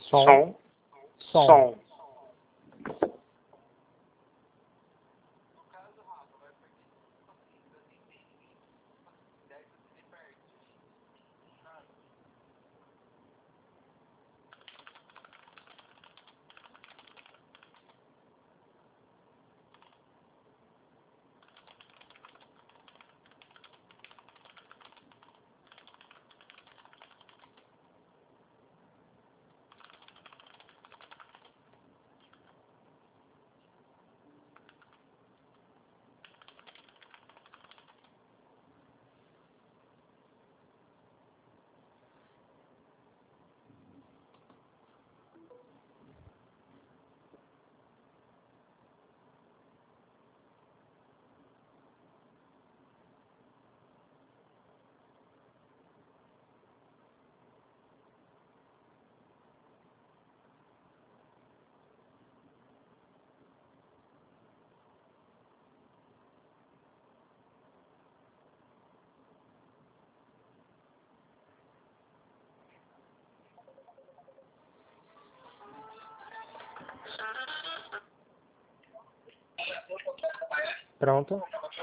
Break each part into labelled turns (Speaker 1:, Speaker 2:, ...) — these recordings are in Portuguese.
Speaker 1: Som.
Speaker 2: Som.
Speaker 1: Pronto.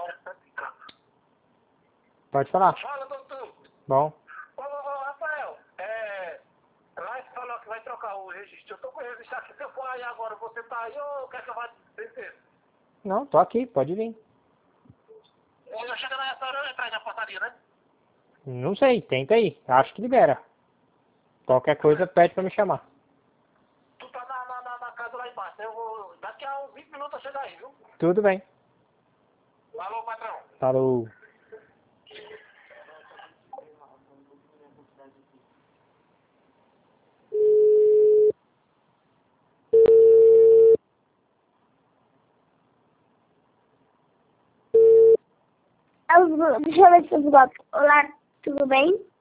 Speaker 1: Pode falar.
Speaker 2: Fala, doutor.
Speaker 1: Bom.
Speaker 2: Ô, Rafael, lá você falou que vai trocar o registro. Eu tô com o registro aqui. Se eu for aí agora, você tá aí ou quer que eu vá descer?
Speaker 1: Não, tô aqui, pode vir.
Speaker 2: Eu chego nessa hora, eu entrar na portaria, né?
Speaker 1: Não sei, tenta aí. Acho que libera. Qualquer coisa pede pra me chamar.
Speaker 2: Tu tá na casa lá embaixo. Eu vou, daqui a uns 20 minutos eu chego aí, viu?
Speaker 1: Tudo bem.
Speaker 2: Falou, patrão.
Speaker 1: Falou.
Speaker 3: Deixa eu ver se eu vou. Olá, tudo bem?